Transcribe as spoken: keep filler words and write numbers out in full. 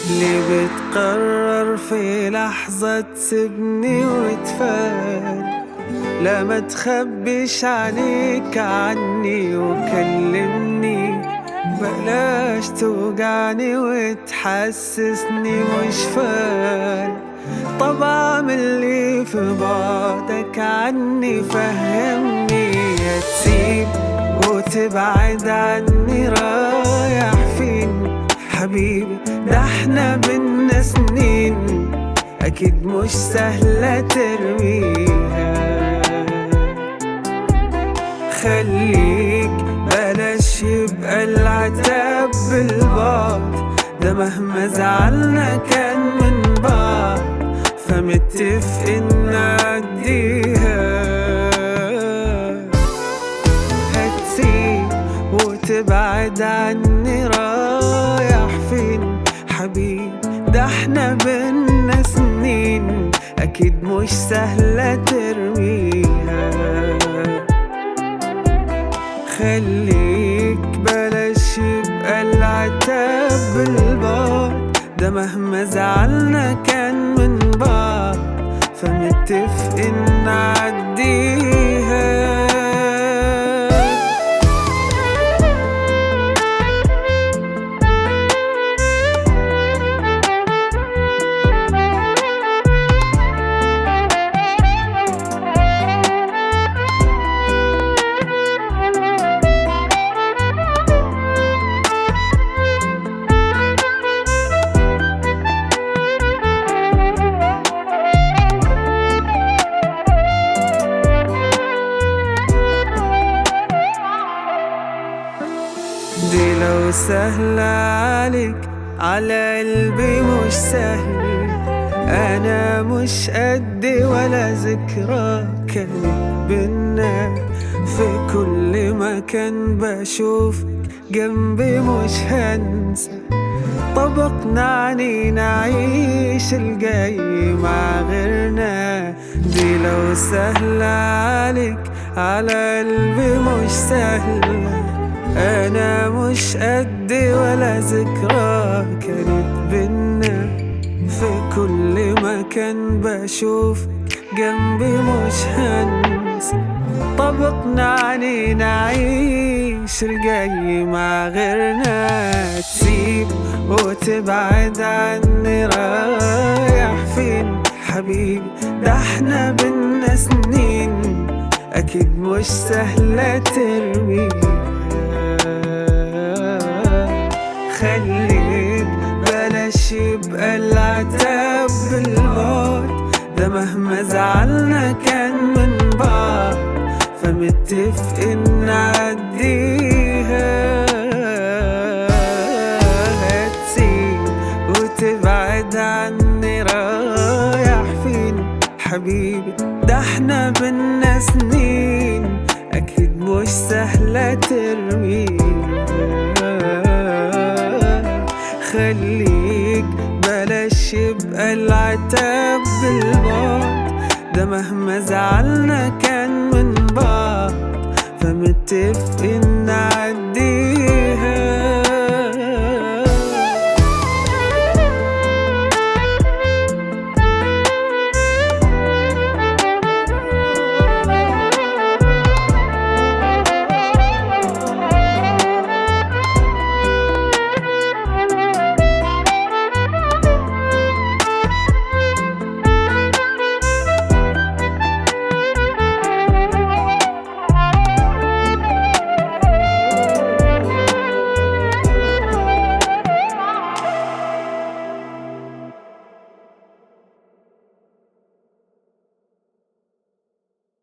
ليه بتقرر في لحظة تسيبني وتفارق؟ لا ما تخبيش عليك عني وكلمني، بلاش توجعني وتحسسني مش فارق. طب اعمل ايه في بعدك عني؟ فهمني. يا تسيب وتبعد عني رايح فين حبيبي؟ ده احنا بينا سنين اكيد مش سهلة ترميها. خليك بلاش يبقى العتاب بالبعد، ده مهما زعلنا كان من بعض فمتفقين نعديها. هتسيب وتبعد عني رايح فين حبيبي؟ ده احنا بينا سنين اكيد مش سهلة ترميها. خليك بلاش يبقى العتاب بالبعد، ده مهما زعلنا كان من بعض فمتفقين نعديها. دي لو سهلة عليك على قلبي مش سهل. أنا مش قدي ولا ذكرى كانت بينا، في كل مكان بشوفك جنبي مش هنسى. طب اقنعني نعيش الجاي مع غيرنا. دي لو سهلة عليك على قلبي مش سهلة. أنا مش قدي ولا ذكرى كانت بينا، في كل مكان بشوفك جنبي مش هنسى. طب اقنعني نعيش الجاي مع غيرنا. تسيب وتبعد عني رايح فين حبيبي؟ ده احنا بينا سنين أكيد مش سهلة ترميها. خليك بلاش يبقى العتاب بالبعد، ده مهما زعلنا كان من بعض فمتفقين نعديها. هتسيب وتبعد عني رايح فين حبيبي؟ ده احنا بينا سنين أكيد مش سهلة ترميها. خليك بلاش يبقى العتاب بالبعد، ده مهما زعلنا كان من بعض فمتفقين نعدي.